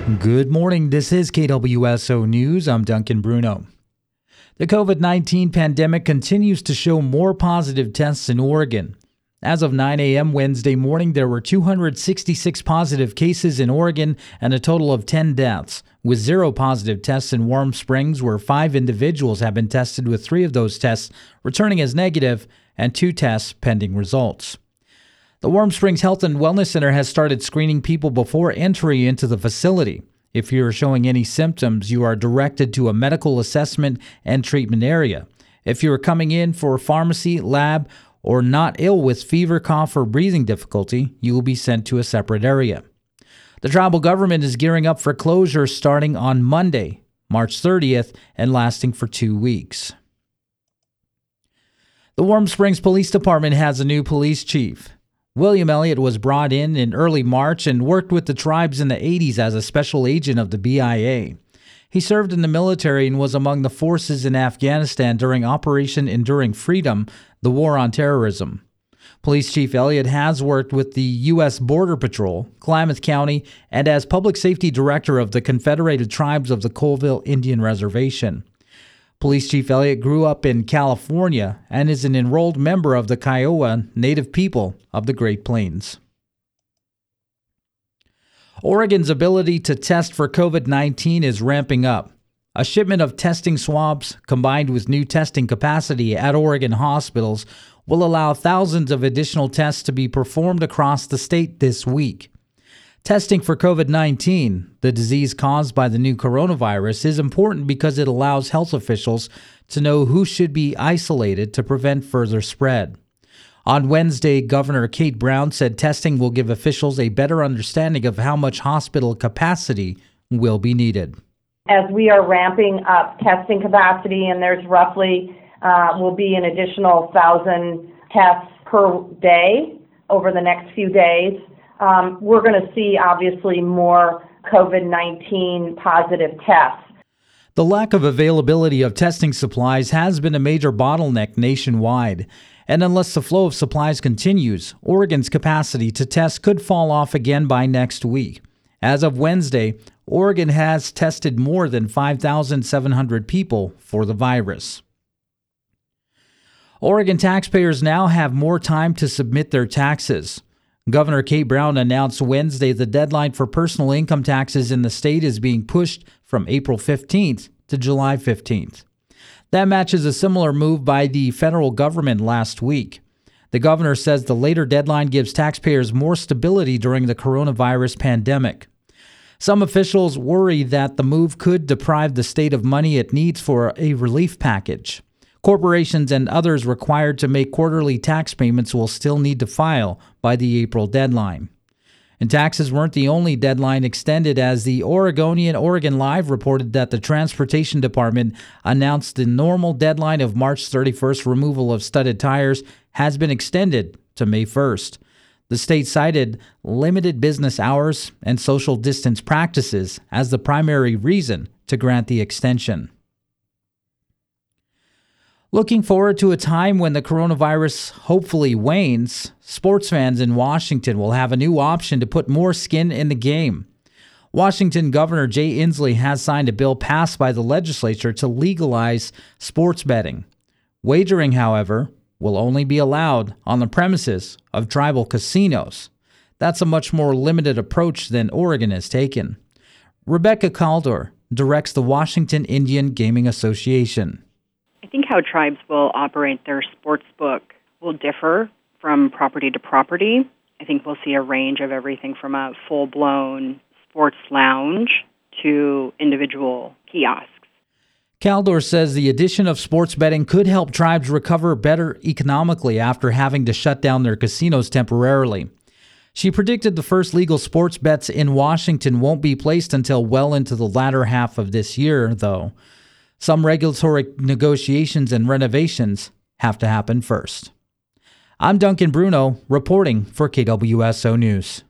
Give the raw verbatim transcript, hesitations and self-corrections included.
Good morning. This is K W S O News. I'm Duncan Bruno. The COVID nineteen pandemic continues to show more positive tests in Oregon. As of nine a.m. Wednesday morning, there were two hundred sixty-six positive cases in Oregon and a total of ten deaths, with zero positive tests in Warm Springs, where five individuals have been tested, with three of those tests returning as negative and two tests pending results. The Warm Springs Health and Wellness Center has started screening people before entry into the facility. If you are showing any symptoms, you are directed to a medical assessment and treatment area. If you are coming in for pharmacy, lab, or not ill with fever, cough, or breathing difficulty, you will be sent to a separate area. The tribal government is gearing up for closure starting on Monday, March thirtieth, and lasting for two weeks. The Warm Springs Police Department has a new police chief. William Elliott was brought in in early March and worked with the tribes in the eighties as a special agent of the B I A. He served in the military and was among the forces in Afghanistan during Operation Enduring Freedom, the war on terrorism. Police Chief Elliott has worked with the U S Border Patrol, Klamath County, and as Public Safety Director of the Confederated Tribes of the Colville Indian Reservation. Police Chief Elliott grew up in California and is an enrolled member of the Kiowa Native people of the Great Plains. Oregon's ability to test for COVID nineteen is ramping up. A shipment of testing swabs combined with new testing capacity at Oregon hospitals will allow thousands of additional tests to be performed across the state this week. Testing for COVID nineteen, the disease caused by the new coronavirus, is important because it allows health officials to know who should be isolated to prevent further spread. On Wednesday, Governor Kate Brown said testing will give officials a better understanding of how much hospital capacity will be needed. As we are ramping up testing capacity, and there's roughly uh, will be an additional thousand tests per day over the next few days, um, we're going to see obviously more COVID nineteen positive tests. The lack of availability of testing supplies has been a major bottleneck nationwide. And unless the flow of supplies continues, Oregon's capacity to test could fall off again by next week. As of Wednesday, Oregon has tested more than five thousand seven hundred people for the virus. Oregon taxpayers now have more time to submit their taxes. Governor Kate Brown announced Wednesday the deadline for personal income taxes in the state is being pushed from April fifteenth to July fifteenth. That matches a similar move by the federal government last week. The governor says the later deadline gives taxpayers more stability during the coronavirus pandemic. Some officials worry that the move could deprive the state of money it needs for a relief package. Corporations and others required to make quarterly tax payments will still need to file by the April deadline. And taxes weren't the only deadline extended, as the Oregonian Oregon Live reported that the Transportation Department announced the normal deadline of March thirty-first removal of studded tires has been extended to May first. The state cited limited business hours and social distance practices as the primary reason to grant the extension. Looking forward to a time when the coronavirus hopefully wanes, sports fans in Washington will have a new option to put more skin in the game. Washington Governor Jay Inslee has signed a bill passed by the legislature to legalize sports betting. Wagering, however, will only be allowed on the premises of tribal casinos. That's a much more limited approach than Oregon has taken. Rebecca Caldor directs the Washington Indian Gaming Association. I think how tribes will operate their sports book will differ from property to property. I think we'll see a range of everything from a full-blown sports lounge to individual kiosks. Caldor says the addition of sports betting could help tribes recover better economically after having to shut down their casinos temporarily. She predicted the first legal sports bets in Washington won't be placed until well into the latter half of this year, though. Some regulatory negotiations and renovations have to happen first. I'm Duncan Bruno, reporting for K W S O News.